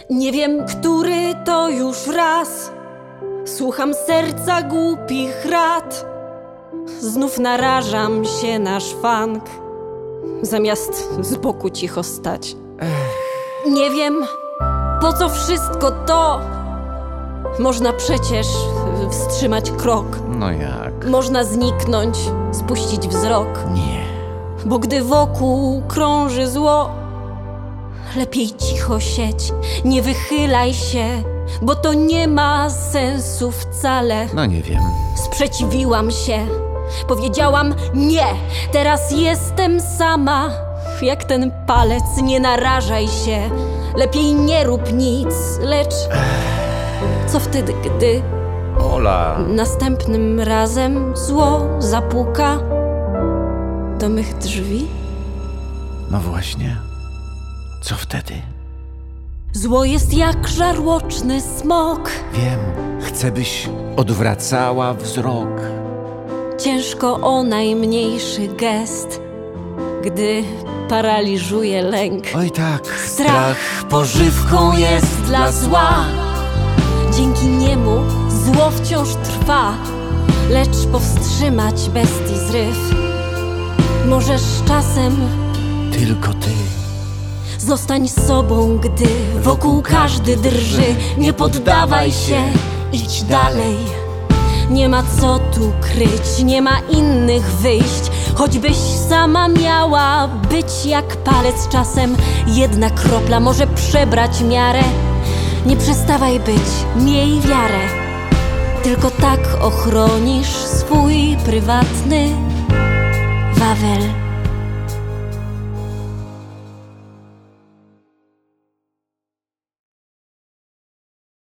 Nie wiem, który to już raz słucham serca głupich rad. Znów narażam się na szwank, zamiast z boku cicho stać. Nie wiem, po co wszystko to. Można przecież wstrzymać krok. No jak? Można zniknąć, spuścić wzrok. Nie. Bo gdy wokół krąży zło, lepiej cicho siedź, nie wychylaj się, bo to nie ma sensu wcale. No nie wiem. Sprzeciwiłam się, powiedziałam nie, teraz jestem sama. Jak ten palec, nie narażaj się, lepiej nie rób nic, lecz co wtedy, gdy Ola. następnym razem zło zapuka do mych drzwi? No właśnie. Co wtedy? Zło jest jak żarłoczny smok. Wiem. Chcę, byś odwracała wzrok. Ciężko o najmniejszy gest, gdy paraliżuje lęk. Oj tak. Strach pożywką jest dla zła. Dzięki niemu zło wciąż trwa, lecz powstrzymać bestii zryw możesz czasem Tylko ty. Zostań sobą, gdy wokół każdy drży. Nie poddawaj się, idź dalej. Nie ma co tu kryć, nie ma innych wyjść. Choćbyś sama miała być jak palec, czasem jedna kropla może przebrać miarę. Nie przestawaj być, miej wiarę. Tylko tak ochronisz swój prywatny Wawel.